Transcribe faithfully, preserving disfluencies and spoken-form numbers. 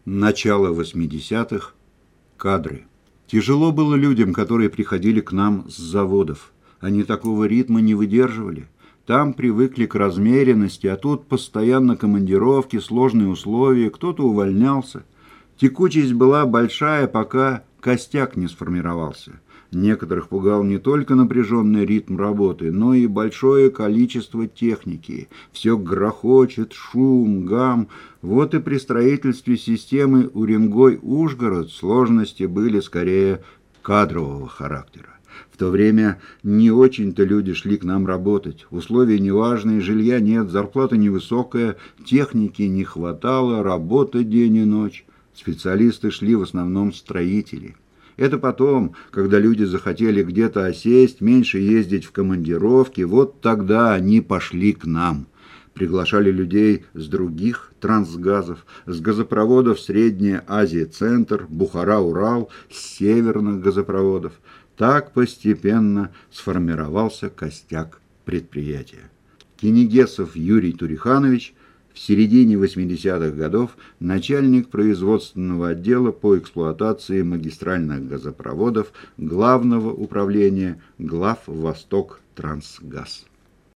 Начало восьмидесятых. Кадры. Тяжело было людям, которые приходили к нам с заводов. Они такого ритма не выдерживали. Там привыкли к размеренности, а тут постоянно командировки, сложные условия, кто-то увольнялся. Текучесть была большая, пока костяк не сформировался. Некоторых пугал не только напряженный ритм работы, но и большое количество техники. Все грохочет, шум, гам. Вот и при строительстве системы Уренгой-Ужгород сложности были скорее кадрового характера. В то время не очень-то люди шли к нам работать. Условия неважные, жилья нет, зарплата невысокая, техники не хватало, работа день и ночь. Специалисты шли в основном строители. Это потом, когда люди захотели где-то осесть, меньше ездить в командировки, вот тогда они пошли к нам. Приглашали людей с других трансгазов, с газопроводов Средняя Азия-Центр, Бухара-Урал, с северных газопроводов. Так постепенно сформировался костяк предприятия. Кенигесов Юрий Туриханович, в середине восьмидесятых годов начальник производственного отдела по эксплуатации магистральных газопроводов Главного управления Главвосток Трансгаз.